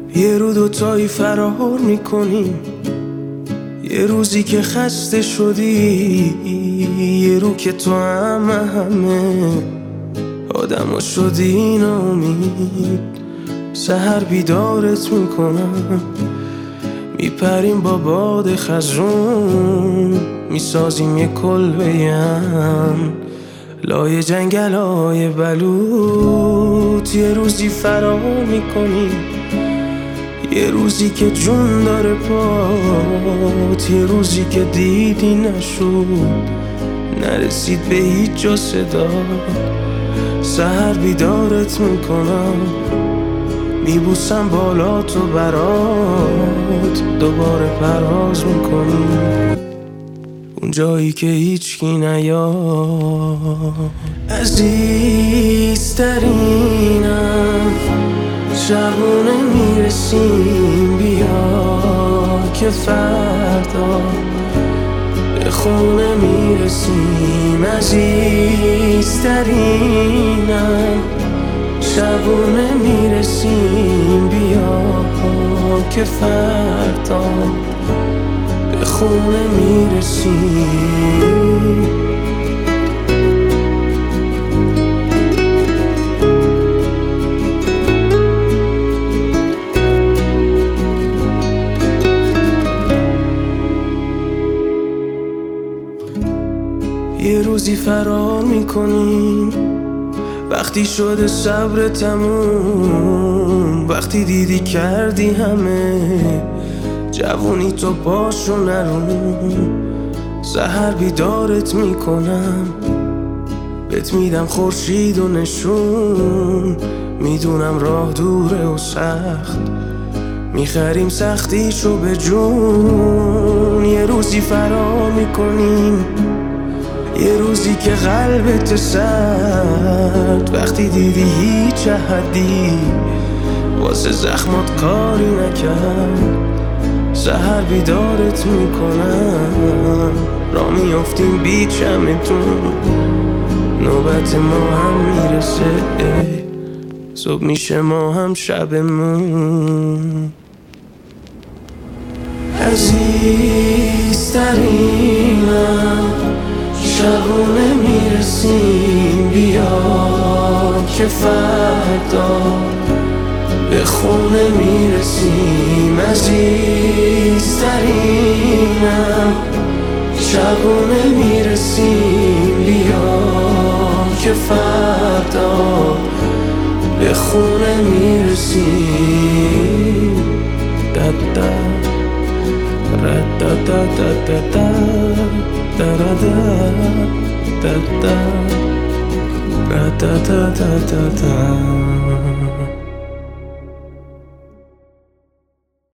یه رو دوتایی فرار میکنیم، یه روزی که خسته شدی، یه رو که تو همه آدمو شدی ناامید. سحر بیدارت میکنم، میپریم با باد خزرون، میسازیم یه کلبه هم لای جنگل های بلوط. یه روزی فرار میکنیم، یه روزی که جون داره پات، یه روزی که دیدی نشد، نرسید به هیچ جا صدا. سحر بیدارت میکنم، میبوسم بالا تو برات، دوباره پرواز میکنیم اون جایی که هیچکی نیاد. عزیزترینم شبونه میرسیم، بیا که فردا به خونه میرسیم. عزیزترینم شبونه میرسیم، بیا که فردا به خونه میرسیم. یه روزی فرار میکنیم، وقتی شده صبر تموم، وقتی دیدی کردی همه جوونی تو پاشو نرون. سحر بیدارت میکنم، بهت میدم خورشید و نشون، میدونم راه دوره و سخت، میخریم سختیشو به جون. یه روزی فرار میکنیم، یه روزی که قلبت سرد، وقتی دیدی هیچ احدی واسه زخمات کاری نکرد. سحر بیدارت میکنم، را میافتیم بی چمتون، نوبت ما هم میرسه، صبح میشه ما هم شبمون. عزیزترینم شبونه میرسیم، بیا که فردا به خونه میرسیم. عزیزترینم شبونه میرسیم، بیا که فردا به خونه میرسیم. دادا ردادادادادا da da da da da da da da